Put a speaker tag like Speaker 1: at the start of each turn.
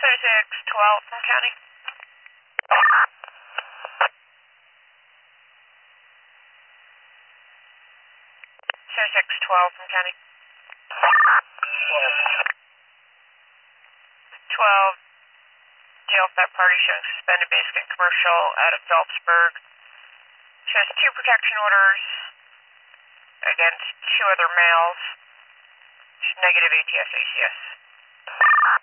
Speaker 1: 612 from county. 612 from county. 12, jail theft party showing suspended basic and commercial out of Phelpsburg. Shows 2 protection orders against 2 other males. Negative ATS ACS.